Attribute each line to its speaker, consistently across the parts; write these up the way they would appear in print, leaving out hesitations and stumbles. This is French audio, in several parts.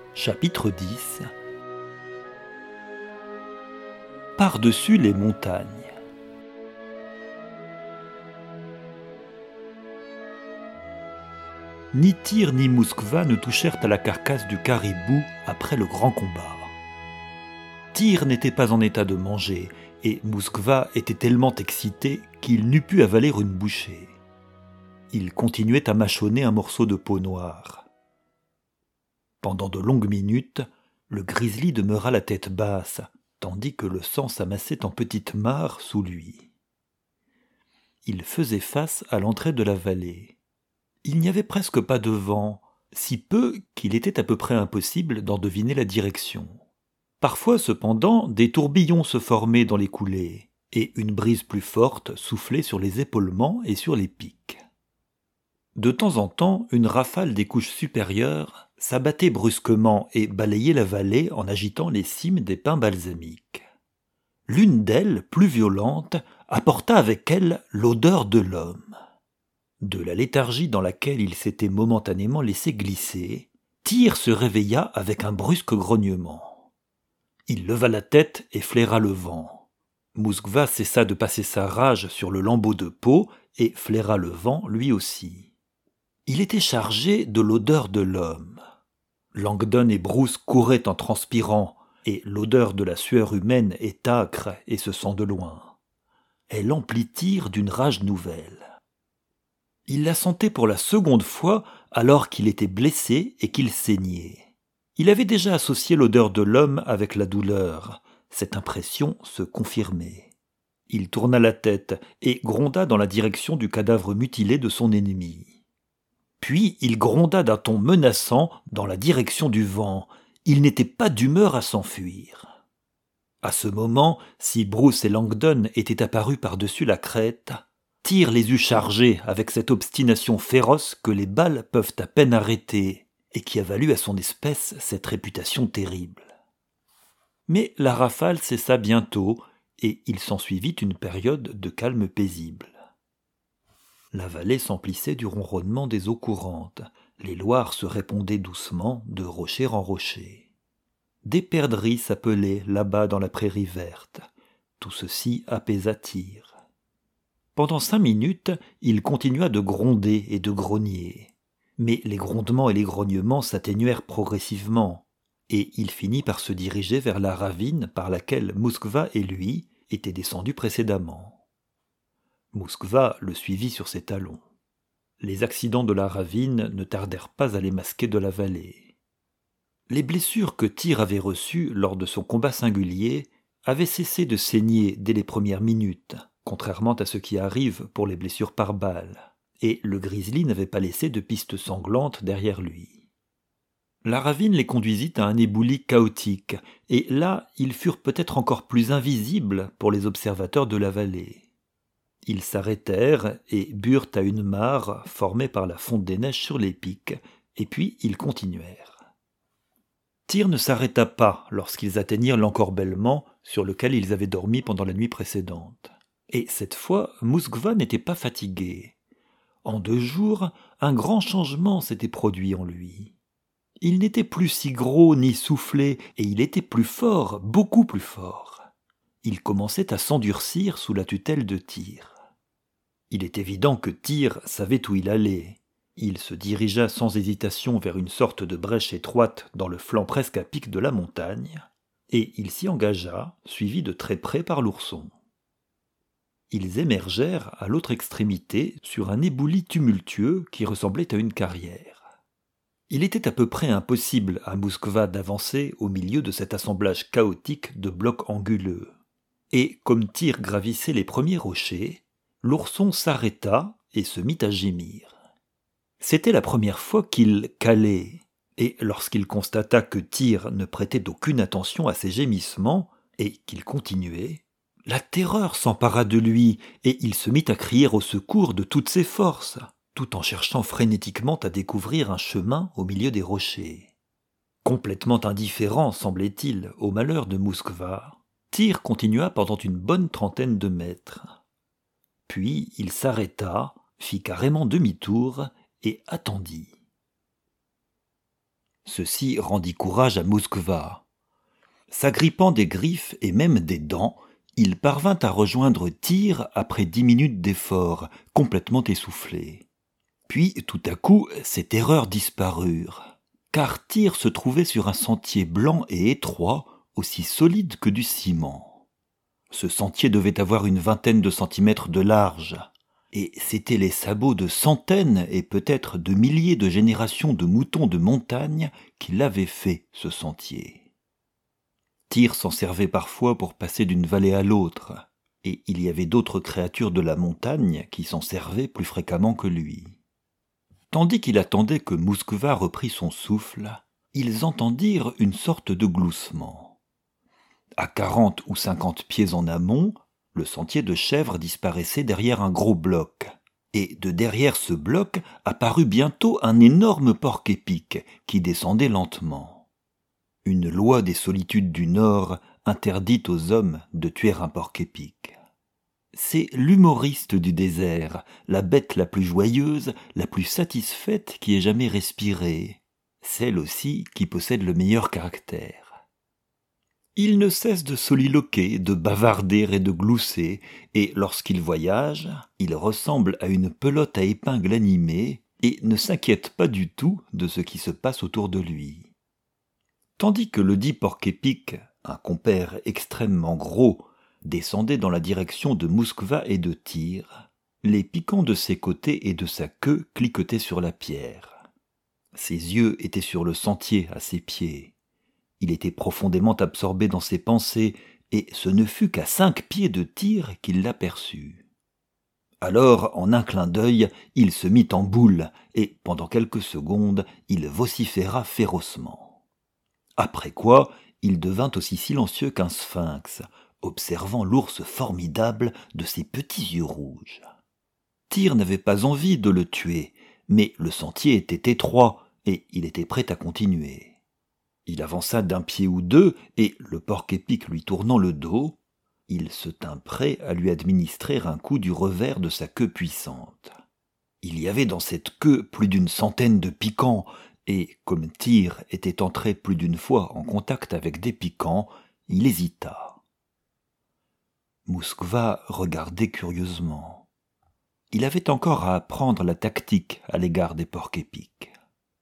Speaker 1: Chapitre 10. Par-dessus les montagnes. Ni Tyr ni Moskva ne touchèrent à la carcasse du caribou après le grand combat. Tyr n'était pas en état de manger, et Moskva était tellement excité qu'il n'eût pu avaler une bouchée. Il continuait à mâchonner un morceau de peau noire. Pendant de longues minutes, le grizzly demeura la tête basse, tandis que le sang s'amassait en petites mares sous lui. Il faisait face à l'entrée de la vallée. Il n'y avait presque pas de vent, si peu qu'il était à peu près impossible d'en deviner la direction. Parfois, cependant, des tourbillons se formaient dans les coulées, et une brise plus forte soufflait sur les épaulements et sur les pics. De temps en temps, une rafale des couches supérieures s'abattait brusquement et balayait la vallée en agitant les cimes des pins balsamiques. L'une d'elles, plus violente, apporta avec elle l'odeur de l'homme. De la léthargie dans laquelle il s'était momentanément laissé glisser, Tyr se réveilla avec un brusque grognement. Il leva la tête et flaira le vent. Moskva cessa de passer sa rage sur le lambeau de peau et flaira le vent lui aussi. Il était chargé de l'odeur de l'homme. Langdon et Bruce couraient en transpirant, et l'odeur de la sueur humaine est âcre et se sent de loin. Elle emplit Tyr d'une rage nouvelle. Il la sentait pour la seconde fois alors qu'il était blessé et qu'il saignait. Il avait déjà associé l'odeur de l'homme avec la douleur. Cette impression se confirmait. Il tourna la tête et gronda dans la direction du cadavre mutilé de son ennemi. Puis il gronda d'un ton menaçant dans la direction du vent. Il n'était pas d'humeur à s'enfuir. À ce moment, si Bruce et Langdon étaient apparus par-dessus la crête, Tyr les eût chargés avec cette obstination féroce que les balles peuvent à peine arrêter et qui a valu à son espèce cette réputation terrible. Mais la rafale cessa bientôt et il s'ensuivit une période de calme paisible. La vallée s'emplissait du ronronnement des eaux courantes. Les loirs se répondaient doucement de rocher en rocher. Des perdrix s'appelaient là-bas dans la prairie verte. Tout ceci apaisa Tyr. Pendant 5 minutes, il continua de gronder et de grogner. Mais les grondements et les grognements s'atténuèrent progressivement, et il finit par se diriger vers la ravine par laquelle Moskva et lui étaient descendus précédemment. Moskva le suivit sur ses talons. Les accidents de la ravine ne tardèrent pas à les masquer de la vallée. Les blessures que Tyr avait reçues lors de son combat singulier avaient cessé de saigner dès les premières minutes, contrairement à ce qui arrive pour les blessures par balle, et le grizzly n'avait pas laissé de piste sanglante derrière lui. La ravine les conduisit à un éboulis chaotique, et là ils furent peut-être encore plus invisibles pour les observateurs de la vallée. Ils s'arrêtèrent et burent à une mare formée par la fonte des neiges sur les pics, et puis ils continuèrent. Tyr ne s'arrêta pas lorsqu'ils atteignirent l'encorbellement sur lequel ils avaient dormi pendant la nuit précédente. Et cette fois, Moskva n'était pas fatigué. En 2 jours, un grand changement s'était produit en lui. Il n'était plus si gros ni soufflé, et il était plus fort, beaucoup plus fort. Il commençait à s'endurcir sous la tutelle de Tyr. Il est évident que Tyr savait où il allait. Il se dirigea sans hésitation vers une sorte de brèche étroite dans le flanc presque à pic de la montagne, et il s'y engagea, suivi de très près par l'ourson. Ils émergèrent à l'autre extrémité sur un éboulis tumultueux qui ressemblait à une carrière. Il était à peu près impossible à Moskva d'avancer au milieu de cet assemblage chaotique de blocs anguleux. Et comme Tyr gravissait les premiers rochers, l'ourson s'arrêta et se mit à gémir. C'était la première fois qu'il calait, et lorsqu'il constata que Tyr ne prêtait aucune attention à ses gémissements et qu'il continuait, la terreur s'empara de lui et il se mit à crier au secours de toutes ses forces, tout en cherchant frénétiquement à découvrir un chemin au milieu des rochers. Complètement indifférent, semblait-il, au malheur de Moskva, Tyr continua pendant une bonne trentaine de mètres. Puis il s'arrêta, fit carrément demi-tour et attendit. Ceci rendit courage à Moskva. S'agrippant des griffes et même des dents, il parvint à rejoindre Tyr après 10 minutes d'effort, complètement essoufflé. Puis, tout à coup, ses terreurs disparurent, car Tyr se trouvait sur un sentier blanc et étroit, aussi solide que du ciment. Ce sentier devait avoir une vingtaine de centimètres de large, et c'étaient les sabots de centaines et peut-être de milliers de générations de moutons de montagne qui l'avaient fait, ce sentier. Tyr s'en servait parfois pour passer d'une vallée à l'autre, et il y avait d'autres créatures de la montagne qui s'en servaient plus fréquemment que lui. Tandis qu'il attendait que Moskva reprît son souffle, ils entendirent une sorte de gloussement. À 40 ou 50 pieds en amont, le sentier de chèvre disparaissait derrière un gros bloc, et de derrière ce bloc apparut bientôt un énorme porc-épic qui descendait lentement. Une loi des solitudes du Nord interdit aux hommes de tuer un porc-épic. C'est l'humoriste du désert, la bête la plus joyeuse, la plus satisfaite qui ait jamais respiré, celle aussi qui possède le meilleur caractère. Il ne cesse de soliloquer, de bavarder et de glousser, et lorsqu'il voyage, il ressemble à une pelote à épingle animée et ne s'inquiète pas du tout de ce qui se passe autour de lui. Tandis que le dit porc-épic, un compère extrêmement gros, descendait dans la direction de Moskva et de Tyr, les piquants de ses côtés et de sa queue cliquetaient sur la pierre. Ses yeux étaient sur le sentier à ses pieds. Il était profondément absorbé dans ses pensées, et ce ne fut qu'à 5 pieds de Tyr qu'il l'aperçut. Alors, en un clin d'œil, il se mit en boule, et pendant quelques secondes, il vociféra férocement. Après quoi, il devint aussi silencieux qu'un sphinx, observant l'ours formidable de ses petits yeux rouges. Tyr n'avait pas envie de le tuer, mais le sentier était étroit, et il était prêt à continuer. Il avança d'un pied ou deux, et le porc-épic lui tournant le dos, il se tint prêt à lui administrer un coup du revers de sa queue puissante. Il y avait dans cette queue plus d'une centaine de piquants, et comme Tyr était entré plus d'une fois en contact avec des piquants, il hésita. Moskva regardait curieusement. Il avait encore à apprendre la tactique à l'égard des porcs-épics.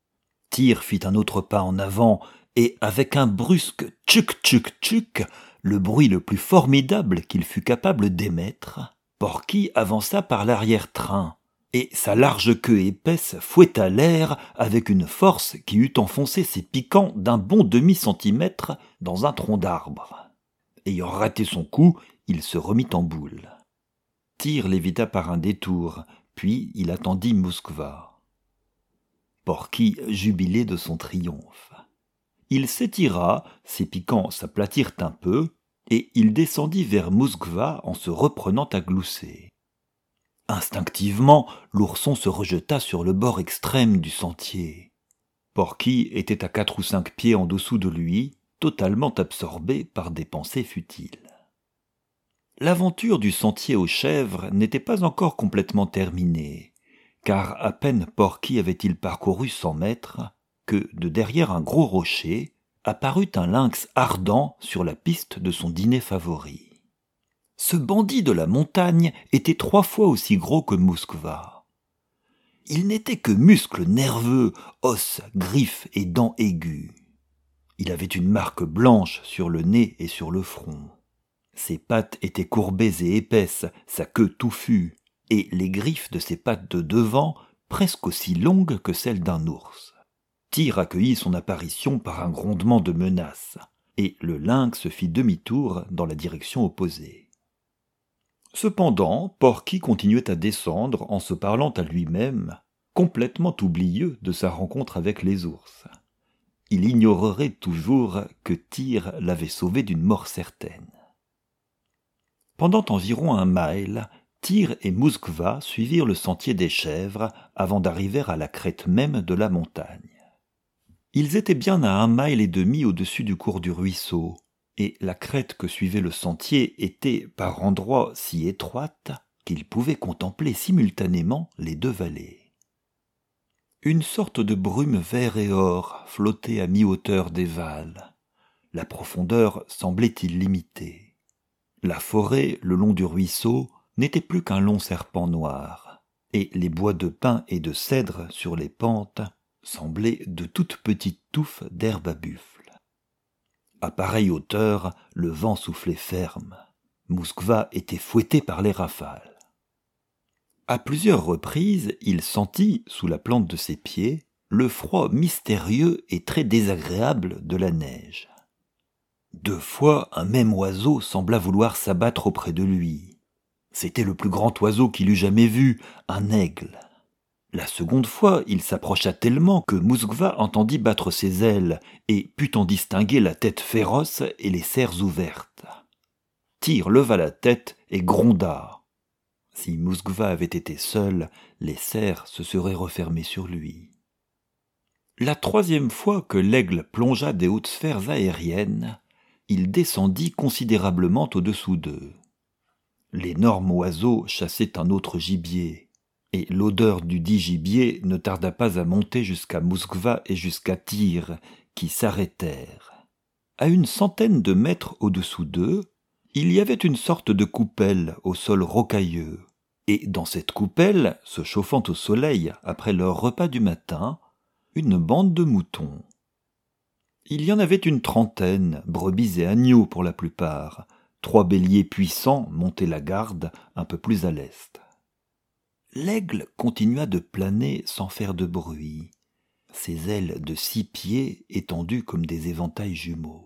Speaker 1: Tyr fit un autre pas en avant, et avec un brusque « tchuk tchuk tchuk », le bruit le plus formidable qu'il fût capable d'émettre, Porky avança par l'arrière-train, et sa large queue épaisse fouetta l'air avec une force qui eût enfoncé ses piquants d'un bon demi-centimètre dans un tronc d'arbre. Ayant raté son coup, il se remit en boule. Tyr l'évita par un détour, puis il attendit Moskva. Porky jubilait de son triomphe. Il s'étira, ses piquants s'aplatirent un peu, et il descendit vers Moskva en se reprenant à glousser. Instinctivement, l'ourson se rejeta sur le bord extrême du sentier. Porky était à 4 ou 5 pieds en dessous de lui, totalement absorbé par des pensées futiles. L'aventure du sentier aux chèvres n'était pas encore complètement terminée, car à peine Porky avait-il parcouru 100 mètres que, de derrière un gros rocher, apparut un lynx ardent sur la piste de son dîner favori. Ce bandit de la montagne était 3 fois aussi gros que Moskva. Il n'était que muscles nerveux, os, griffes et dents aiguës. Il avait une marque blanche sur le nez et sur le front. Ses pattes étaient courbées et épaisses, sa queue touffue, et les griffes de ses pattes de devant presque aussi longues que celles d'un ours. Tyr accueillit son apparition par un grondement de menace, et le lynx fit demi-tour dans la direction opposée. Cependant, Porky continuait à descendre en se parlant à lui-même, complètement oublieux de sa rencontre avec les ours. Il ignorerait toujours que Tyr l'avait sauvé d'une mort certaine. Pendant environ 1 mile, Tyr et Moskva suivirent le sentier des chèvres avant d'arriver à la crête même de la montagne. Ils étaient bien à 1,5 miles au-dessus du cours du ruisseau, et la crête que suivait le sentier était par endroits si étroite qu'ils pouvaient contempler simultanément les 2 vallées. Une sorte de brume vert et or flottait à mi-hauteur des vals. La profondeur semblait illimitée. La forêt, le long du ruisseau, n'était plus qu'un long serpent noir, et les bois de pin et de cèdre sur les pentes semblaient de toutes petites touffes d'herbe à buffle. À pareille hauteur, le vent soufflait ferme. Moskva était fouetté par les rafales. À plusieurs reprises, il sentit, sous la plante de ses pieds, le froid mystérieux et très désagréable de la neige. 2 fois, un même oiseau sembla vouloir s'abattre auprès de lui. C'était le plus grand oiseau qu'il eût jamais vu, un aigle. La seconde fois, il s'approcha tellement que Moskva entendit battre ses ailes et put en distinguer la tête féroce et les serres ouvertes. Tyr leva la tête et gronda. Si Moskva avait été seul, les serres se seraient refermées sur lui. La 3e fois que l'aigle plongea des hautes sphères aériennes, il descendit considérablement au-dessous d'eux. L'énorme oiseau chassait un autre gibier, et l'odeur du dit gibier ne tarda pas à monter jusqu'à Moskva et jusqu'à Tyr, qui s'arrêtèrent. À une centaine de mètres au-dessous d'eux, il y avait une sorte de coupelle au sol rocailleux, et dans cette coupelle, se chauffant au soleil après leur repas du matin, une bande de moutons. Il y en avait une trentaine, brebis et agneaux pour la plupart. 3 béliers puissants montaient la garde un peu plus à l'est. L'aigle continua de planer sans faire de bruit, ses ailes de 6 pieds étendues comme des éventails jumeaux.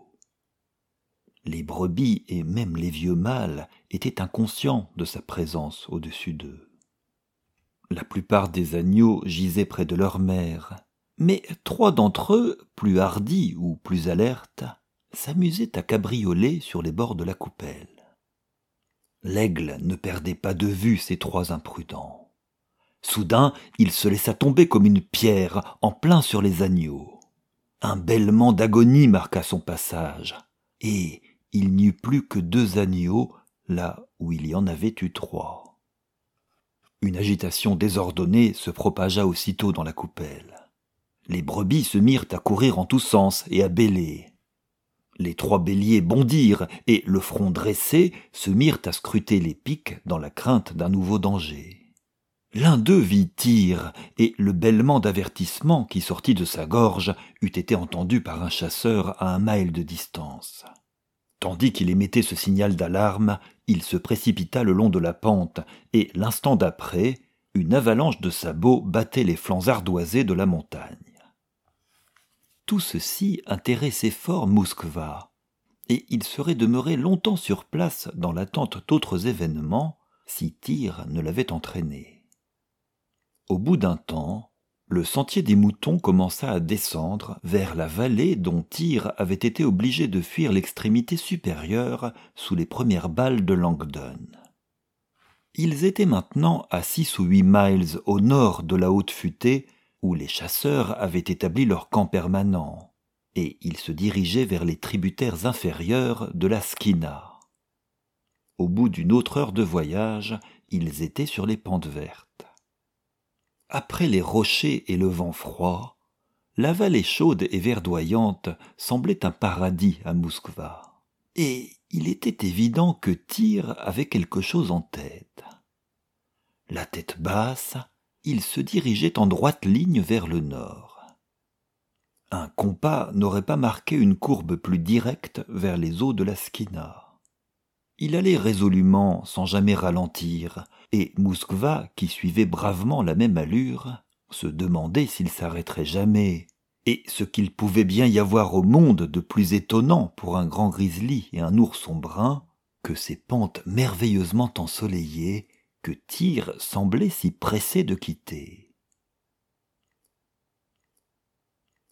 Speaker 1: Les brebis et même les vieux mâles étaient inconscients de sa présence au-dessus d'eux. La plupart des agneaux gisaient près de leur mère, mais 3 d'entre eux, plus hardis ou plus alertes, s'amusaient à cabrioler sur les bords de la coupelle. L'aigle ne perdait pas de vue ces 3 imprudents. Soudain, il se laissa tomber comme une pierre en plein sur les agneaux. Un bêlement d'agonie marqua son passage, et il n'y eut plus que 2 agneaux là où il y en avait eu 3. Une agitation désordonnée se propagea aussitôt dans la coupelle. Les brebis se mirent à courir en tous sens et à bêler. Les 3 béliers bondirent et, le front dressé, se mirent à scruter les pics dans la crainte d'un nouveau danger. L'un d'eux vit Tyr, et le bêlement d'avertissement qui sortit de sa gorge eût été entendu par un chasseur à 1 mille de distance. Tandis qu'il émettait ce signal d'alarme, il se précipita le long de la pente, et l'instant d'après, une avalanche de sabots battait les flancs ardoisés de la montagne. Tout ceci intéressait fort Moskva, et il serait demeuré longtemps sur place dans l'attente d'autres événements si Tyr ne l'avait entraîné. Au bout d'un temps, le sentier des moutons commença à descendre vers la vallée dont Tyr avait été obligé de fuir l'extrémité supérieure sous les premières balles de Langdon. Ils étaient maintenant à 6 ou 8 miles au nord de la haute futée où les chasseurs avaient établi leur camp permanent, et ils se dirigeaient vers les tributaires inférieurs de la Skyna. Au bout d'une autre heure de voyage, ils étaient sur les pentes vertes. Après les rochers et le vent froid, la vallée chaude et verdoyante semblait un paradis à Moskva. Et il était évident que Tyr avait quelque chose en tête. La tête basse, il se dirigeait en droite ligne vers le nord. Un compas n'aurait pas marqué une courbe plus directe vers les eaux de la Skyna. Il allait résolument, sans jamais ralentir, et Moskva, qui suivait bravement la même allure, se demandait s'il s'arrêterait jamais, et ce qu'il pouvait bien y avoir au monde de plus étonnant pour un grand grizzly et un ourson brun que ces pentes merveilleusement ensoleillées que Tyr semblait si pressé de quitter.